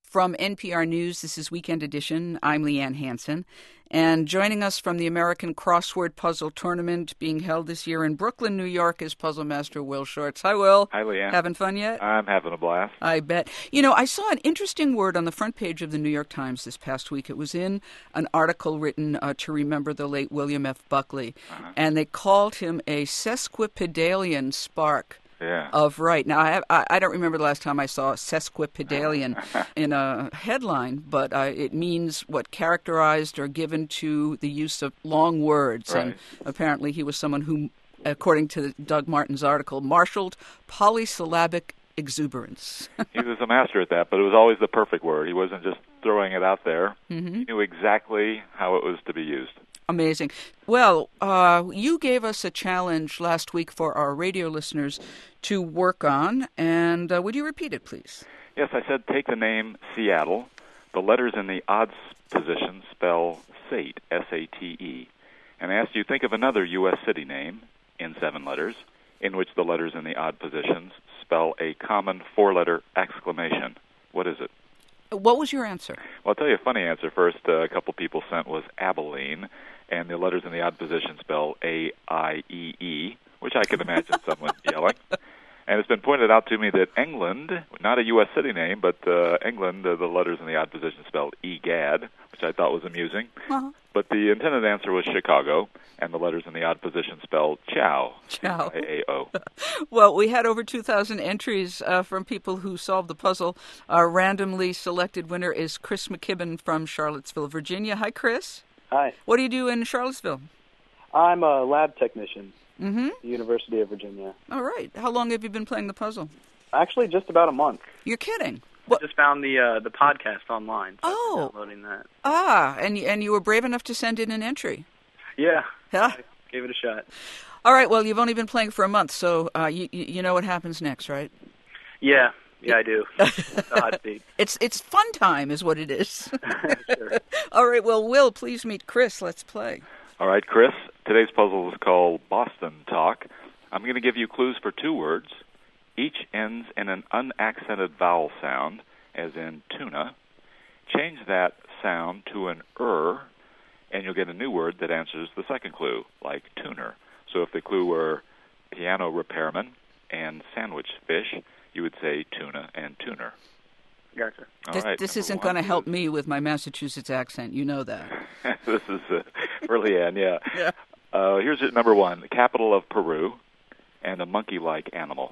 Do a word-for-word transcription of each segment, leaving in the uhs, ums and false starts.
From N P R News, this is Weekend Edition. I'm Leanne Hansen. And joining us from the American Crossword Puzzle Tournament being held this year in Brooklyn, New York, is Puzzle Master Will Shortz. Hi, Will. Hi, Leanne. Having fun yet? I'm having a blast. I bet. You know, I saw an interesting word on the front page of the New York Times this past week. It was in an article written uh, to remember the late William F. Buckley. Uh-huh. And they called him a sesquipedalian spark. Yeah. Of right. Now, I, have, I I don't remember the last time I saw sesquipedalian in a headline, but uh, it means what characterized or given to the use of long words. Right. And apparently he was someone who, according to Doug Martin's article, marshaled polysyllabic exuberance. He was a master at that, but it was always the perfect word. He wasn't just throwing it out there. Mm-hmm. He knew exactly how it was to be used. Amazing. Well, uh, you gave us a challenge last week for our radio listeners to work on, and uh, would you repeat it, please? Yes, I said take the name Seattle. The letters in the odds position spell Sate, S A T E. And I asked you think of another U S city name in seven letters in which the letters in the odd positions spell a common four-letter exclamation. What is it? What was your answer? Well, I'll tell you a funny answer first. Uh, a couple people sent was Abilene, and the letters in the odd position spell A I E E, which I can imagine someone yelling. And it's been pointed out to me that England, not a U S city name, but uh, England, uh, the letters in the odd position spell EGAD, which I thought was amusing. Uh-huh. But the intended answer was Chicago, and the letters in the odd position spelled Chow. Chow. A A O. Well, we had over two thousand entries uh, from people who solved the puzzle. Our randomly selected winner is Chris McKibben from Charlottesville, Virginia. Hi, Chris. Hi. What do you do in Charlottesville? I'm a lab technician Mm-hmm. at the University of Virginia. All right. How long have you been playing the puzzle? Actually, just about a month. You're kidding. I just found the uh, the podcast online. So Oh. I'm downloading that. Ah, and and you were brave enough to send in an entry. Yeah. Yeah. I gave it a shot. All right. Well, you've only been playing for a month, so uh, you you know what happens next, right? Yeah. Yeah, I do. The hot seat. It's it's fun time, is what it is. Sure. All right. Well, Will, please meet Chris. Let's play. All right, Chris, today's puzzle is called Boston Talk. I'm going to give you clues for two words. Each ends in an unaccented vowel sound, as in tuna. Change that sound to an er, and you'll get a new word that answers the second clue, like tuner. So if the clue were piano repairman and sandwich fish, you would say tuna and tuner. Gotcha. All This, right, this number isn't one going to help is- me with my Massachusetts accent. You know that. This is uh, for Leanne, yeah. Yeah. Uh, here's it, number one, the capital of Peru, and a monkey-like animal.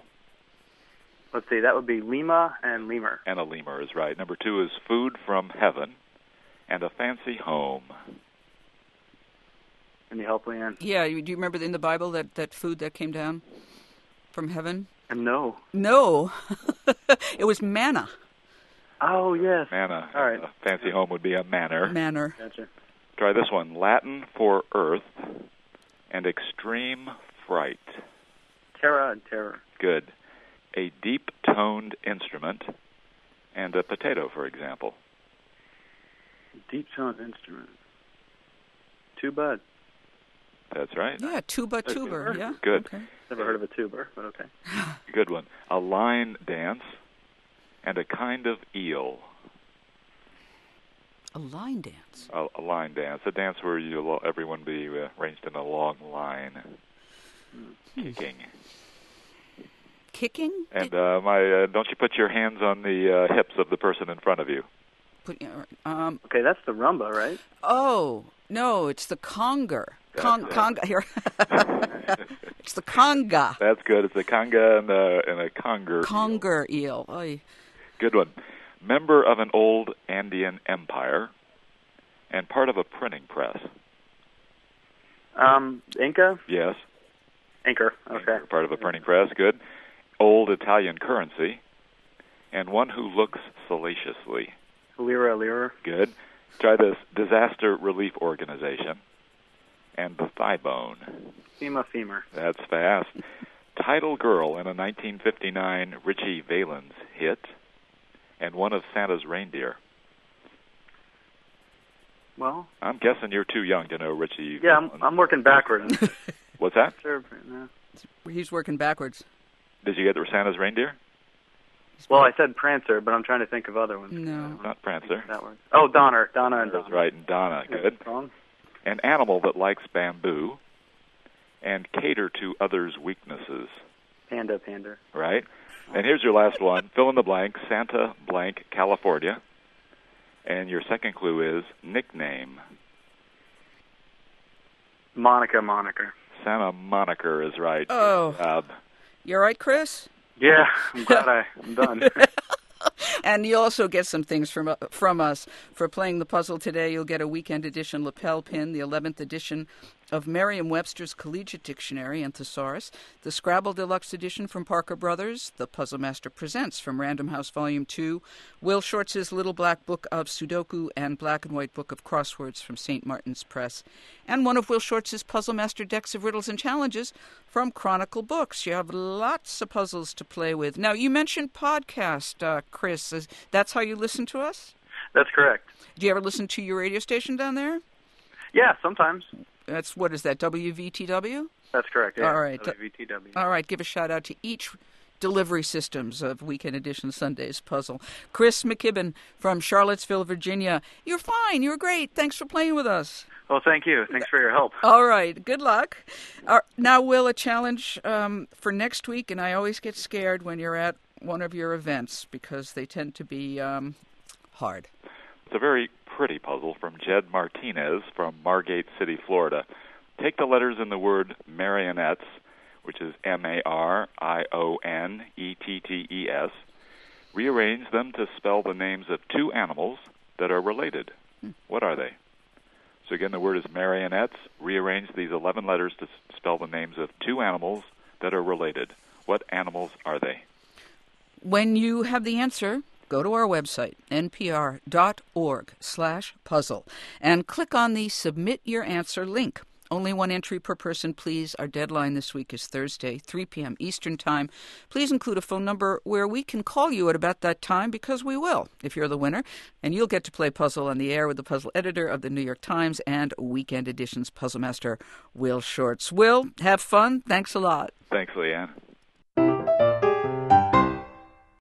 Let's see. That would be Lima and Lemur. And a lemur is right. Number two is food from heaven, and a fancy home. Can you help, Leanne? Yeah. You, do you remember in the Bible that, that food that came down from heaven? And no. No. It was manna. Oh, yes. Manna. All right. A fancy home would be a manor. Manor. Gotcha. Try this one. Latin for earth and extreme fright. Terra and terror. Good. A deep-toned instrument and a potato, for example. Deep toned instrument. Tuba. That's right. Yeah, tuba tuber. Yeah. Good. Okay. Never heard of a tuber, but okay. Good one. A line dance and a kind of eel. A line dance. A, a line dance, a dance where you'll everyone be uh, arranged in a long line, Hmm. kicking. Kicking? And Did- uh, my, uh, don't you put your hands on the uh, hips of the person in front of you. put, um, Okay, that's the rumba, right? oh, no, it's the conger. Con, That's it. conga. Here. It's the conga. That's good. It's a conga and a, and a conger. Conger eel. Oy. Good one. Member of an old Andean empire and part of a printing press. Um, Inca? Yes. Anchor. Okay. Part of a printing press. Good. Old Italian currency and one who looks salaciously. Lira, lira. Good. Try this. Disaster relief organization and the thigh bone. Fema, femur. That's fast. Title girl in a nineteen fifty-nine Richie Valens hit and one of Santa's reindeer. Well, I'm guessing you're too young to know Richie yeah, I'm, Valens. I'm working backwards. What's that? Sure. No. He's working backwards. Did you get Santa's reindeer? Well, I said Prancer, but I'm trying to think of other ones. No. Not Prancer. That works. Oh, Donner. Donna and That's Donna. right, and Donna. Good. An animal that likes bamboo and cater to others' weaknesses. Panda, panda. Right? And here's your last one. Fill in the blank, Santa blank, California. And your second clue is nickname. Monica, moniker. Santa Moniker is right. Oh. Good job. You all right, Chris? Yeah, I'm glad I, I'm done. And you also get some things from uh, from us. For playing the puzzle today, you'll get a weekend edition lapel pin, the eleventh edition of Merriam-Webster's Collegiate Dictionary and Thesaurus, the Scrabble Deluxe Edition from Parker Brothers, the Puzzle Master Presents from Random House Volume two, Will Shortz's Little Black Book of Sudoku and Black and White Book of Crosswords from Saint Martin's Press, and one of Will Shortz's Puzzle Master decks of riddles and challenges from Chronicle Books. You have lots of puzzles to play with. Now, you mentioned podcast, uh, Chris. Is, that's how you listen to us? That's correct. Do you ever listen to your radio station down there? Yeah, sometimes. That's, what is that, W V T W? That's correct, yeah. All right. W V T W. All right, give a shout-out to each delivery systems of Weekend Edition Sunday's puzzle. Chris McKibben from Charlottesville, Virginia. You're fine. You're great. Thanks for playing with us. Well, thank you. Thanks for your help. All right. Good luck. Uh, now, Will, a challenge um, for next week, and I always get scared when you're at one of your events because they tend to be um, hard. It's a very pretty puzzle from Jed Martinez from Margate City, Florida. Take the letters in the word marionettes, which is M A R I O N E T T E S, rearrange them to spell the names of two animals that are related. Hmm. What are they? So again, the word is marionettes. Rearrange these eleven letters to spell the names of two animals that are related. What animals are they? When you have the answer, go to our website, npr.org slash puzzle, and click on the Submit Your Answer link. Only one entry per person, please. Our deadline this week is Thursday, three p.m. Eastern Time. Please include a phone number where we can call you at about that time, because we will, if you're the winner. And you'll get to play puzzle on the air with the puzzle editor of the New York Times and Weekend Edition's puzzle master, Will Shortz. Will, have fun. Thanks a lot. Thanks, Leanne.